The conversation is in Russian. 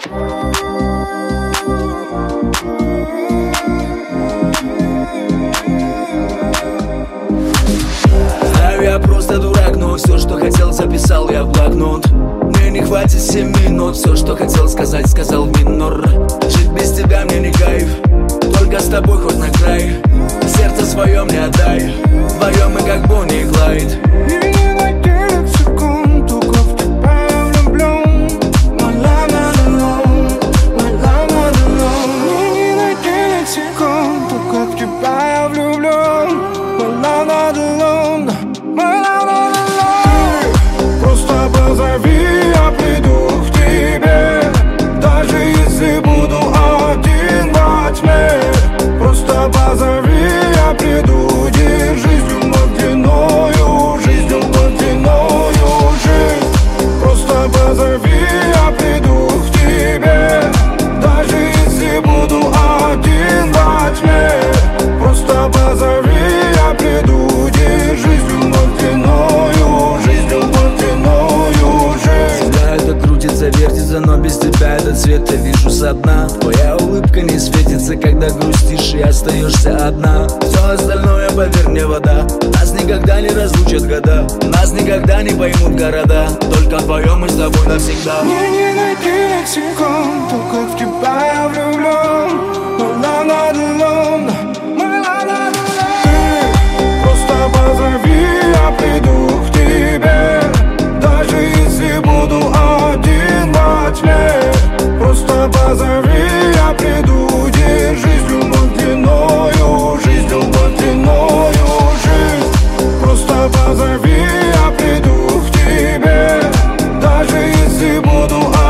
Знаю, я просто дурак, но все, что хотел, записал я в блокнот. Мне не хватит 7 минут, все, что хотел сказать, сказал в минор. Жить без тебя мне не кайф, только с тобой хоть на край. Сердце свое мне отдай, вдвоем мы как Бонни и Клайд. Просто позови, я приду к тебе, даже если буду один во тьме. Просто позови, я приду, держись, водяною жизнью, водяною жизнь. Просто позови, я приду к тебе, даже если буду один во тьме. Просто позови, я приду, держись, водяною жизнью, водяною жизнь. Всегда это крутится, вертится, но без тебя этот свет я вижу со дна. Твоя улыбка не светится, когда грустишь и остаешься одна. Все остальное, поверь мне, вода. Нас никогда не разлучат года, нас никогда не поймут города. Только вдвоем мы с тобой навсегда. Мне не найти лексикон, то как в тебя я влюблен. My love not alone, my love not alone. Просто позови, я приду к тебе, даже если буду один во тьме. Просто позови, я приду, держись, водяною жизнью, водяною жизнь. Просто позови, я приду к тебе, даже если буду